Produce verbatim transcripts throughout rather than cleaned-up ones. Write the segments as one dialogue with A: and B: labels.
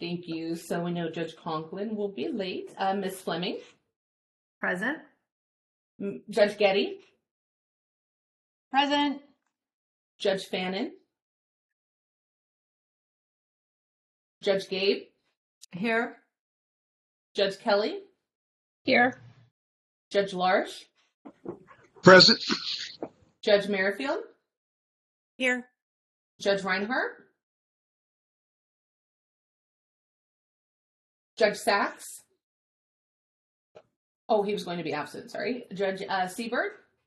A: Thank you. So we know Judge Conklin will be late. Uh, Miz Fleming.
B: Present.
A: M- Judge Getty.
C: Present.
A: Judge Fannin. Judge Gabe.
C: Here.
A: Judge Kelly.
C: Here.
A: Judge Larsh.
D: Present.
A: Judge Merrifield.
C: Here.
A: Judge Reinhardt. Judge Sachs. Oh, he was going to be absent, sorry. Judge uh, Seabird.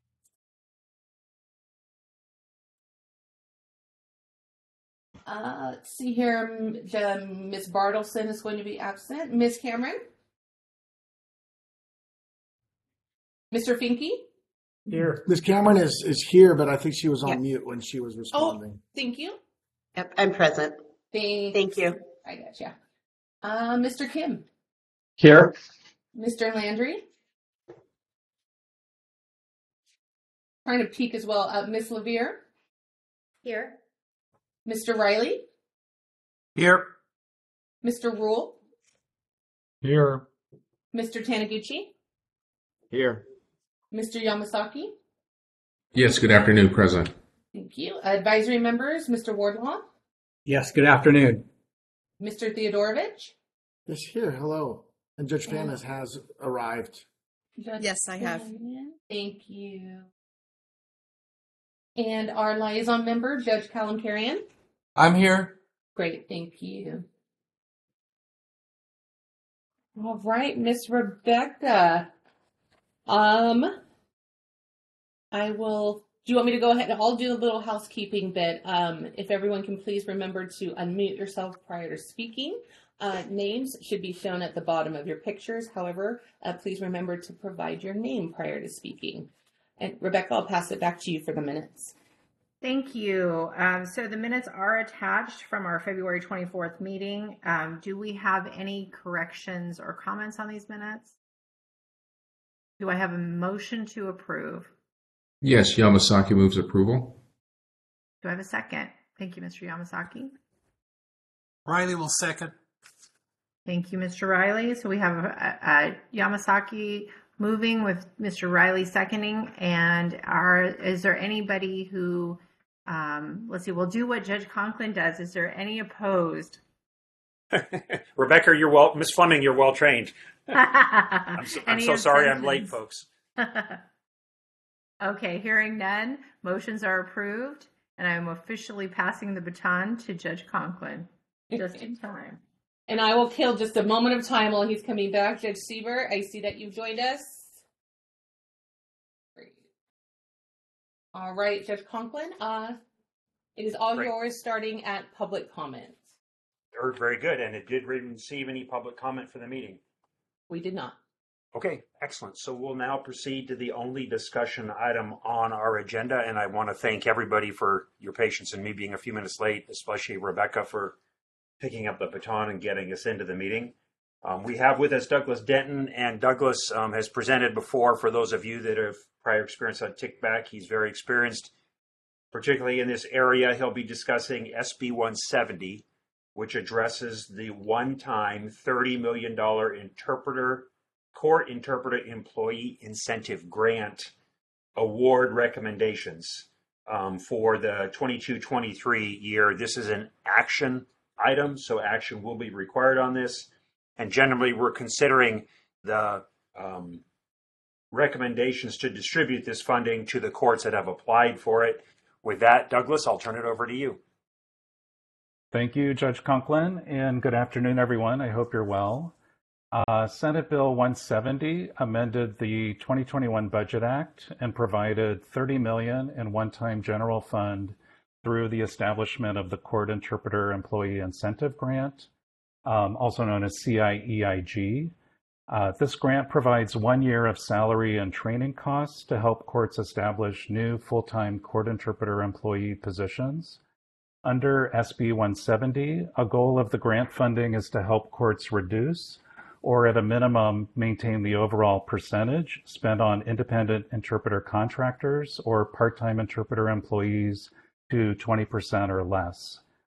A: Uh, let's see here. Miz Bartleson is going to be absent. Miz Cameron. Mister Finke.
E: Here. Miz Cameron is, is here, but I think she was on yep. mute when she was responding.
A: Oh, thank you.
F: Yep, I'm present.
A: Thanks.
F: Thank you.
A: I gotcha. Uh, Mister Kim.
D: Here.
A: Mister Landry. Trying to peek as well. Uh, Miz Levere.
C: Here.
A: Mister Riley.
D: Here.
A: Mister Rule.
D: Here.
A: Mister Taniguchi.
D: Here.
A: Mister Yamasaki.
G: Yes, good afternoon, President.
A: Thank you. Advisory members, Mister Wardlaw.
H: Yes, good afternoon.
A: Mister Theodorovich.
E: Yes, here. Hello. And Judge Fannin has arrived.
C: Judge yes, I have.
A: Thank you. And our liaison member, Judge Callum Carrion.
D: I'm here.
A: Great, thank you. All right, Miss Rebecca. Um, I will, do you want me to go ahead? I'll do a little housekeeping bit. Um, if everyone can please remember to unmute yourself prior to speaking. Uh, names should be shown at the bottom of your pictures. However, uh, please remember to provide your name prior to speaking. And Rebecca, I'll pass it back to you for the minutes.
B: Thank you. Um, so the minutes are attached from our February twenty-fourth meeting. Um, do we have any corrections or comments on these minutes? Do I have a motion to approve?
G: Yes, Yamasaki moves approval.
B: Do I have a second? Thank you, Mister Yamasaki.
D: Riley will second.
B: Thank you, Mister Riley. So we have a, a Yamasaki moving with Mister Riley seconding. And are is there anybody who, um, let's see, we'll do what Judge Conklin does. Is there any opposed?
I: Rebecca, you're well, Miz Fleming, you're well trained. I'm so, I'm so sorry I'm late, folks.
B: Okay, hearing none, motions are approved, and I'm officially passing the baton to Judge Conklin just in time.
A: And I will kill just a moment of time while he's coming back. Judge Seaver, I see that you've joined us. Great. All right, Judge Conklin, uh, it is all Great. yours starting at public comments.
I: Very good, and it did receive any public comment for the meeting?
A: We did not.
I: Okay, excellent. So we'll now proceed to the only discussion item on our agenda, and I want to thank everybody for your patience in me being a few minutes late, especially Rebecca for picking up the baton and getting us into the meeting. Um, we have with us Douglas Denton, and Douglas um, has presented before. For those of you that have prior experience on Tickback, he's very experienced, particularly in this area. He'll be discussing S B one seventy, which addresses the one-time thirty million dollars interpreter, court interpreter employee incentive grant award recommendations um, for the twenty-two twenty-three year. This is an action item, so action will be required on this. And generally, we're considering the um, recommendations to distribute this funding to the courts that have applied for it. With that, Douglas, I'll turn it over to you.
J: Thank you, Judge Conklin, and good afternoon, everyone. I hope you're well. Uh, Senate Bill one seventy amended the twenty twenty-one Budget Act and provided thirty million dollars in one-time general fund through the establishment of the Court Interpreter Employee Incentive Grant, um, also known as C I E I G. Uh, this grant provides one year of salary and training costs to help courts establish new full-time court interpreter employee positions. Under S B one seventy, a goal of the grant funding is to help courts reduce, or at a minimum, maintain the overall percentage spent on independent interpreter contractors or part-time interpreter employees to twenty percent or less.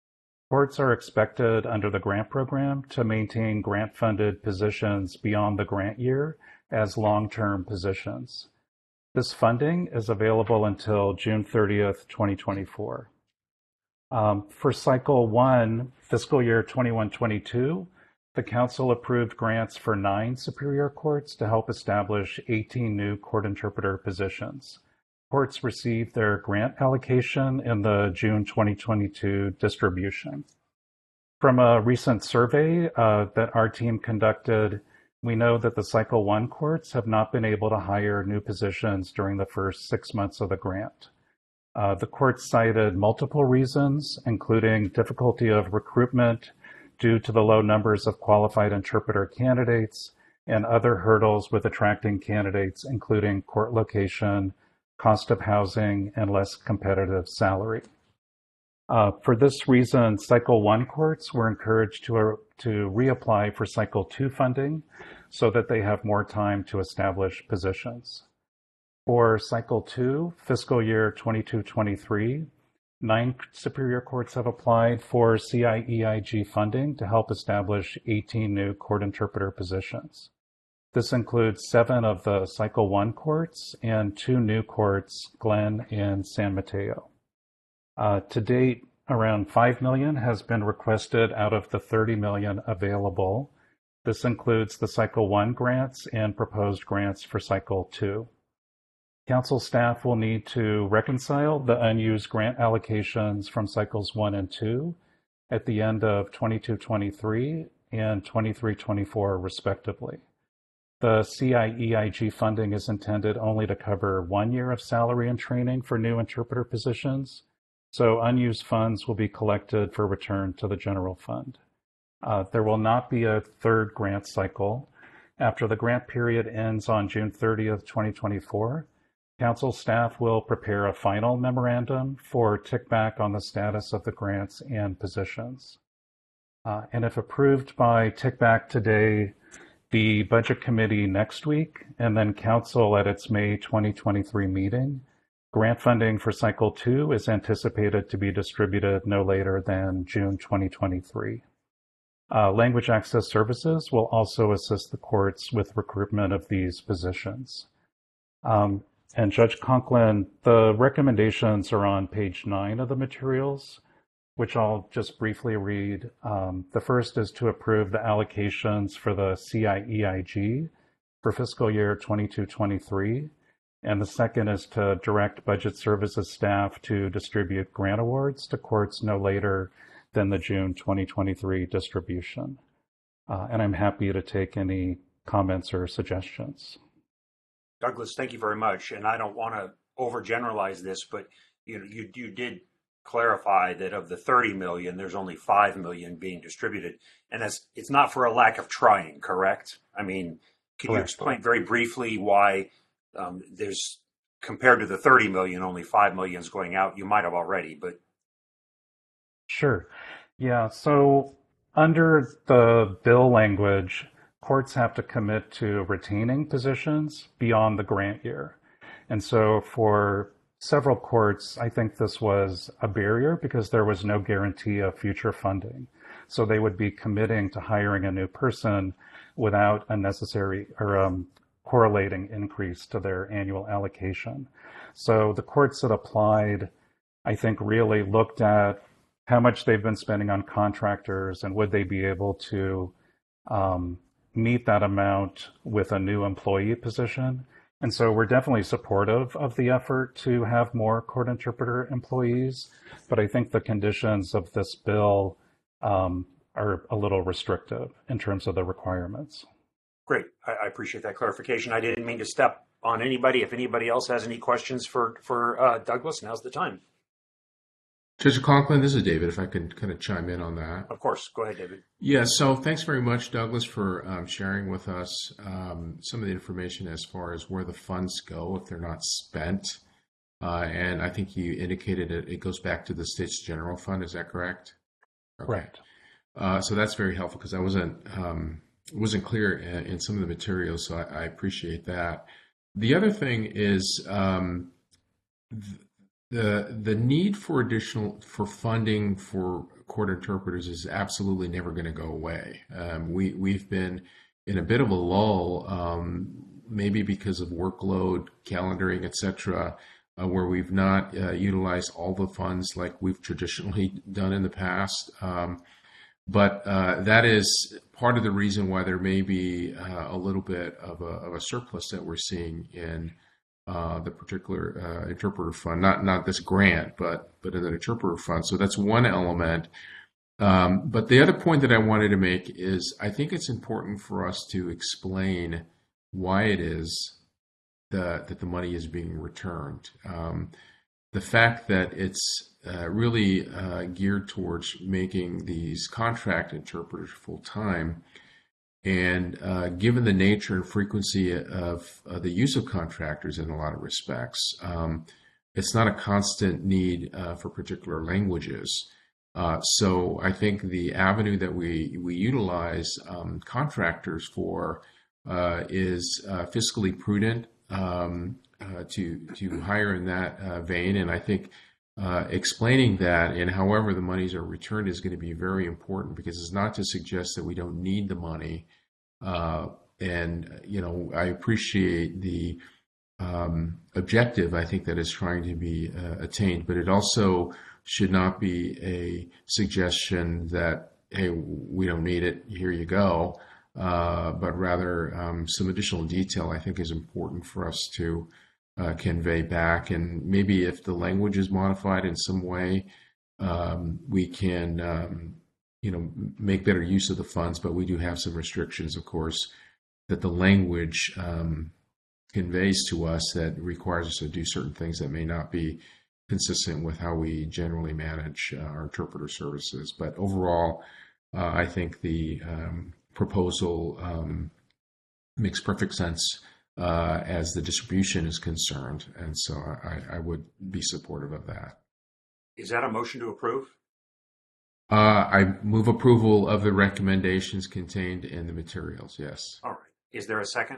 J: Courts are expected under the grant program to maintain grant-funded positions beyond the grant year as long-term positions. This funding is available until June thirtieth, twenty twenty-four. Um, for cycle one, fiscal year twenty-one twenty-two, the council approved grants for nine superior courts to help establish eighteen new court interpreter positions. Courts received their grant allocation in the June twenty twenty-two distribution. From a recent survey uh, that our team conducted, we know that the Cycle one courts have not been able to hire new positions during the first six months of the grant. Uh, the courts cited multiple reasons, including difficulty of recruitment due to the low numbers of qualified interpreter candidates and other hurdles with attracting candidates, including court location, cost of housing, and less competitive salary. Uh, for this reason, Cycle one courts were encouraged to, uh, to reapply for Cycle two funding so that they have more time to establish positions. For Cycle two, fiscal year twenty-two twenty-three, nine superior courts have applied for C I E I G funding to help establish eighteen new court interpreter positions. This includes seven of the Cycle one courts and two new courts, Glenn and San Mateo. Uh, to date, around five million dollars has been requested out of the thirty million dollars available. This includes the Cycle one grants and proposed grants for Cycle two. Council staff will need to reconcile the unused grant allocations from Cycles one and two at the end of twenty-two twenty-three and twenty-three twenty-four respectively. The C I E I G funding is intended only to cover one year of salary and training for new interpreter positions, so unused funds will be collected for return to the general fund. Uh, there will not be a third grant cycle. After the grant period ends on June thirtieth, twenty twenty-four, Council staff will prepare a final memorandum for tick-back on the status of the grants and positions. Uh, and if approved by tick-back today, the Budget Committee next week, and then Council at its May twenty twenty-three meeting, grant funding for Cycle two is anticipated to be distributed no later than June twenty twenty-three. Uh, Language Access Services will also assist the courts with recruitment of these positions. Um, and Judge Conklin, the recommendations are on page nine of the materials, which I'll just briefly read. Um, the first is to approve the allocations for the C I E I G for fiscal year twenty-two twenty-three. And the second is to direct Budget Services staff to distribute grant awards to courts no later than the June twenty twenty-three distribution. Uh, and I'm happy to take any comments or suggestions.
I: Douglas, thank you very much. And I don't want to overgeneralize this, but you know, you you did clarify that of the thirty million, there's only five million being distributed, and that's it's not for a lack of trying, correct? I mean, can you explain very briefly why um, there's compared to the thirty million, only five million is going out? You might have already, but
J: sure. Yeah. So under the bill language, courts have to commit to retaining positions beyond the grant year. And so for several courts, I think this was a barrier because there was no guarantee of future funding. So they would be committing to hiring a new person without a necessary or um, correlating increase to their annual allocation. So the courts that applied, I think, really looked at how much they've been spending on contractors and would they be able to um, meet that amount with a new employee position. And so we're definitely supportive of the effort to have more court interpreter employees, but I think the conditions of this bill um, are a little restrictive in terms of the requirements.
I: great. I, I appreciate that clarification. I didn't mean to step on anybody. If anybody else has any questions for, for uh, Douglas, now's the time.
G: Judge Conklin, this is David, if I can kind of chime in on that.
I: Of course. Go ahead, David.
G: Yeah, so thanks very much, Douglas, for um, sharing with us um, some of the information as far as where the funds go if they're not spent. Uh, and I think you indicated it, it goes back to the state's general fund. Is that correct? Okay.
J: Correct.
G: Uh, so that's very helpful because I wasn't um, wasn't clear in, in some of the materials, so I, I appreciate that. The other thing is um, th- the the need for additional for funding for court interpreters is absolutely never going to go away. Um, we we've been in a bit of a lull, um, maybe because of workload, calendaring, et cetera, uh, where we've not uh, utilized all the funds like we've traditionally done in the past. Um, but uh, that is part of the reason why there may be uh, a little bit of a, of a surplus that we're seeing in uh, the particular uh, interpreter fund, not not this grant, but but in the interpreter fund. So that's one element. Um, but the other point that I wanted to make is I think it's important for us to explain why it is that, that the money is being returned. Um, the fact that it's uh, really uh, geared towards making these contract interpreters full-time, and uh, given the nature and frequency of uh, the use of contractors in a lot of respects, um, it's not a constant need uh, for particular languages. Uh, so I think the avenue that we, we utilize um, contractors for uh, is uh, fiscally prudent um, uh, to, to hire in that uh, vein. And I think uh, explaining that and however the monies are returned is going to be very important, because it's not to suggest that we don't need the money. Uh, and, you know, I appreciate the um, objective, I think, that is trying to be uh, attained, but it also should not be a suggestion that, hey, we don't need it, here you go, uh, but rather um, some additional detail I think is important for us to uh, convey back. And maybe if the language is modified in some way, um, we can, um, you know, make better use of the funds, but we do have some restrictions, of course, that the language um, conveys to us that requires us to do certain things that may not be consistent with how we generally manage uh, our interpreter services. But overall, uh, I think the um, proposal um, makes perfect sense uh, as the distribution is concerned. And so I, I would be supportive of that.
I: Is that a motion to approve?
G: Uh, I move approval of the recommendations contained in the materials, yes.
I: All right. Is there a second?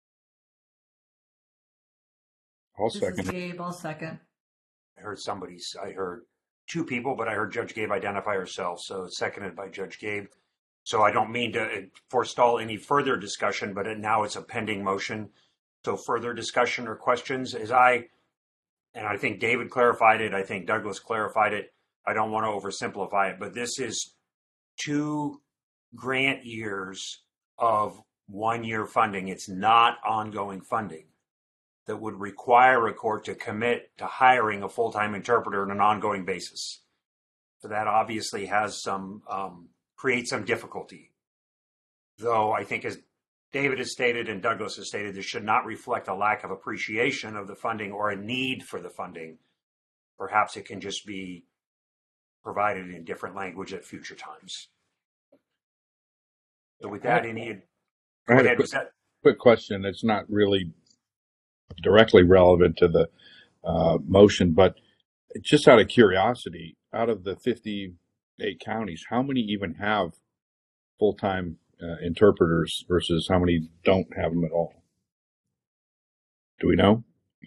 F: I'll
C: This
F: second
C: is
F: it.
C: Gabe. I'll second.
I: I heard somebody's, I heard two people, but I heard Judge Gabe identify herself, so it's seconded by Judge Gabe. So I don't mean to forestall any further discussion, but it, now it's a pending motion. So further discussion or questions, as I, and I think David clarified it, I think Douglas clarified it, I don't want to oversimplify it, but this is two grant years of one-year funding. It's not ongoing funding that would require a court to commit to hiring a full-time interpreter on an ongoing basis. So that obviously has some, um, creates some difficulty. Though I think, as David has stated and Douglas has stated, this should not reflect a lack of appreciation of the funding or a need for the funding. Perhaps it can just be provided in different language at future times. So with that, any,
F: I had a
I: ahead,
F: quick,
I: that,
F: quick question. It's not really directly relevant to the uh, motion, but just out of curiosity, out of the fifty-eight counties, how many even have full-time uh, interpreters versus how many don't have them at all? Do we know?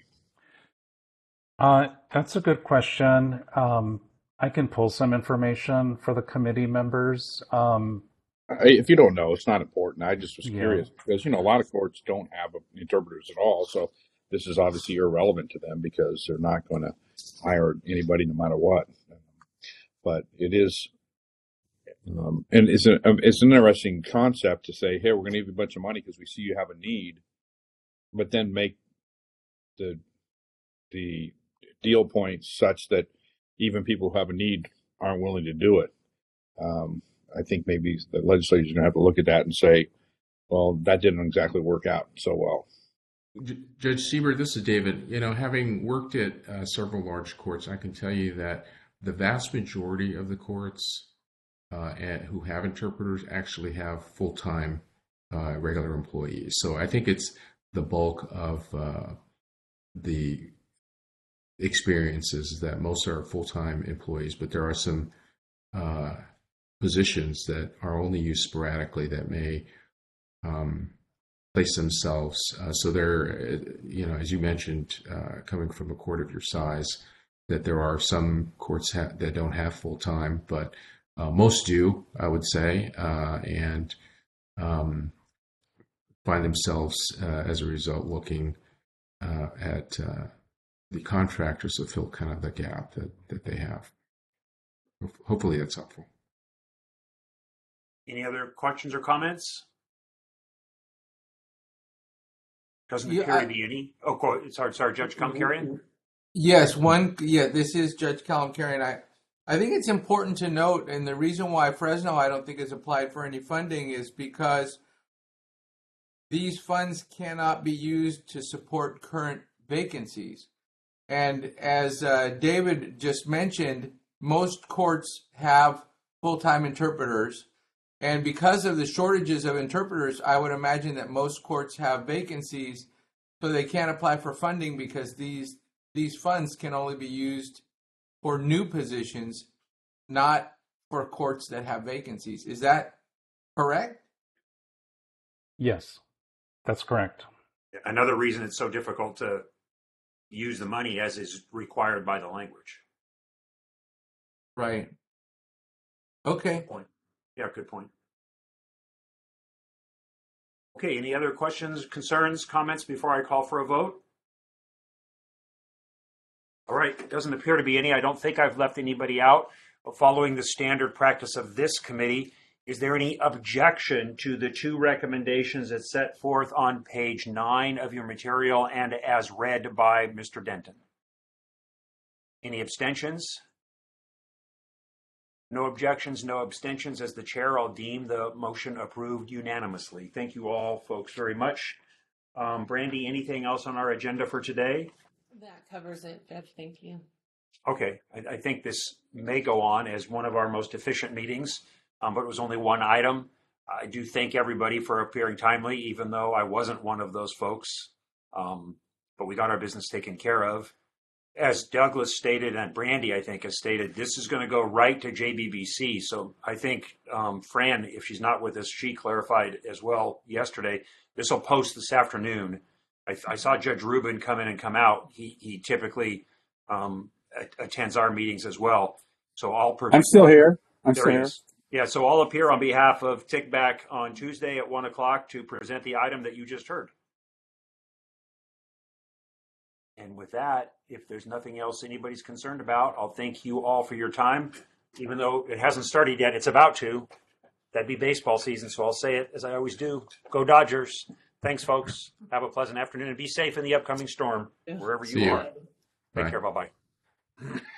J: Uh, that's a good question. Um, I can pull some information for the committee members. Um,
F: I, if you don't know, it's not important. I just was
J: Yeah.
F: curious because, you know, a lot of courts don't have interpreters at all. So this is obviously irrelevant to them because they're not going to hire anybody no matter what. But it is, um, and it's, a, it's an interesting concept to say, hey, we're going to give you a bunch of money because we see you have a need, but then make the the deal points such that even people who have a need aren't willing to do it. Um, I think maybe the legislators are going to have to look at that and say, well, that didn't exactly work out so well.
G: J- Judge Siebert, this is David. You know, having worked at uh, several large courts, I can tell you that the vast majority of the courts uh, and, who have interpreters actually have full-time uh, regular employees. So I think it's the bulk of uh, the experiences that most are full-time employees, but there are some uh, positions that are only used sporadically that may um, place themselves. Uh, so they're, you know, as you mentioned, uh, coming from a court of your size, that there are some courts ha- that don't have full-time, but Uh, most do, I would say, uh, and um, find themselves, uh, as a result, looking uh, at uh, the contractors to fill kind of the gap that, that they have. Hopefully that's helpful.
I: Any other questions or comments? Doesn't
K: Yeah,
I: appear to
K: I-
I: be any. Oh, go- sorry, sorry, Judge Comcarian.
K: Yes, one. Yeah, this is Judge Callum Carey, and I, I think it's important to note, and the reason why Fresno I don't think has applied for any funding is because these funds cannot be used to support current vacancies. And as uh, David just mentioned, most courts have full-time interpreters. And because of the shortages of interpreters, I would imagine that most courts have vacancies, so they can't apply for funding because these these funds can only be used for new positions, not for courts that have vacancies. Is that correct?
J: Yes, that's correct.
I: Another reason it's so difficult to use the money as is required by the language.
K: Right. Okay.
I: Good point. Yeah, good point. Okay, any other questions, concerns, comments before I call for a vote? All right, doesn't appear to be any. I don't think I've left anybody out. Following the standard practice of this committee, is there any objection to the two recommendations that set forth on page nine of your material and as read by Mister Denton? Any abstentions? No objections, no abstentions. As the chair, I'll deem the motion approved unanimously. Thank you all, folks, very much. Um, Brandy, anything else on our agenda for today?
A: That covers it, Judge. Thank you.
I: Okay, I, I think this may go on as one of our most efficient meetings, um, but it was only one item. I do thank everybody for appearing timely, even though I wasn't one of those folks. Um, but we got our business taken care of. As Douglas stated, and Brandy, I think, has stated, this is going to go right to J B B C. So I think um, Fran, if she's not with us, she clarified as well yesterday. This will post this afternoon. I, I saw Judge Rubin come in and come out. He he typically um, a- attends our meetings as well. So I'll.
L: I'm still here. I'm
I: there
L: still
I: he
L: here.
I: is. Yeah, so I'll appear on behalf of Tickback on Tuesday at one o'clock to present the item that you just heard. And with that, if there's nothing else anybody's concerned about, I'll thank you all for your time. Even though it hasn't started yet, it's about to. That'd be baseball season, so I'll say it as I always do. Go Dodgers. Thanks, folks. Have a pleasant afternoon and be safe in the upcoming storm, wherever
G: See
I: you
G: you.
I: are. Take
G: Bye.
I: care. Bye-bye.